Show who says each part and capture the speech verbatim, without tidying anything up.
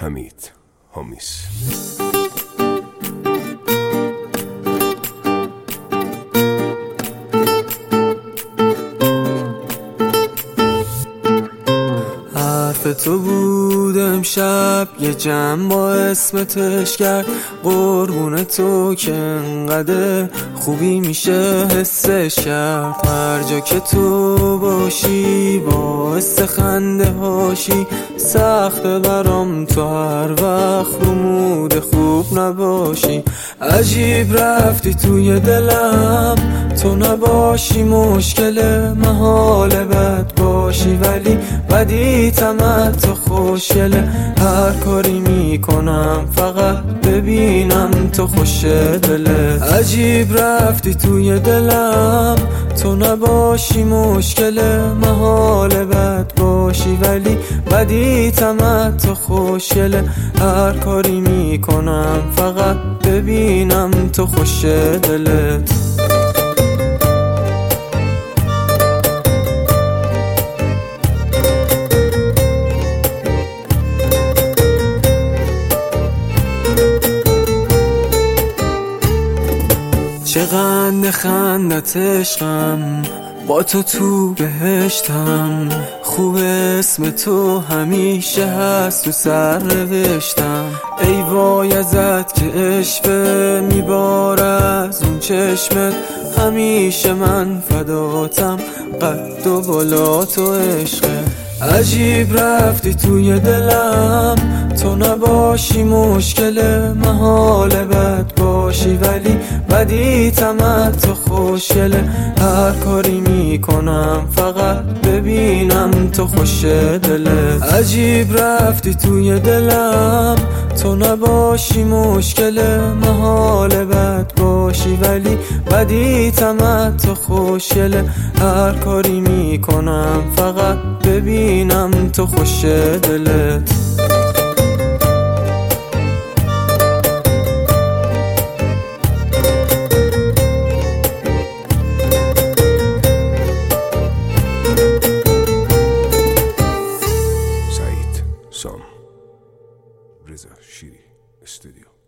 Speaker 1: حمید هامیس.
Speaker 2: حرف تو بود امشب یه جمع با اسمتش کرد، قربون تو که انقدر خوبی میشه حسش کرد. هر جا که تو باشی باعث خنده هاشی، سخته برام تو هر وقت رو مود خوب نباشی. عجیب رفتی توی دلم، تو نباشی مشکل محال بد باشی، ولی بدی تمت تو خوشگله. هر کاری میکنم فقط ببینم تو خوش دله. عجیب رفتی توی دلم، تو نباشی مشکل محال بد باشی، ولی بدی تمت تو خوشگله. هر کاری میکنم فقط ببینم تو خوش دلت. چقدر خندت عشقم، با تو تو بهشتم. خوب اسم تو همیشه هست تو سر نوشتم. ای وای ازت که عشقه میباره از اون چشمت، همیشه من فداتم قد و بالا تو عشقه. عجیب رفتی توی دلم، تو نباشی مشکل محال بد باشی، ولی بدی تمت تو خوشگله. هر کاری میکنم فقط ببینم تو خوش دله. عجیب رفتی توی دلم، تو نباشی مشکل محال بد باشی، ولی بدی تمت تو خوشگله. هر کاری میکنم فقط ببینم تو خوش دلت.
Speaker 1: سعید سام، رضا شیری استودیو.